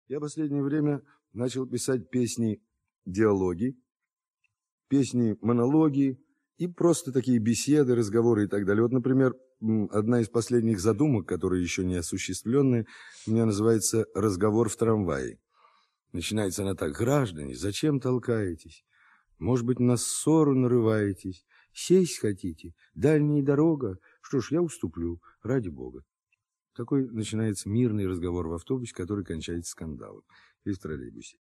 Я в последнее время начал писать песни-диалоги, песни-монологи и просто такие беседы, разговоры и так далее. Вот, например, одна из последних задумок, которая еще не осуществленная, у меня называется «Разговор в трамвае». Начинается она так: «Граждане, зачем толкаетесь? Может быть, на ссору нарываетесь? Сесть хотите? Дальняя дорога? Что ж, я уступлю, ради бога». Такой начинается мирный разговор в автобусе, который кончается скандалом. Или в троллейбусе.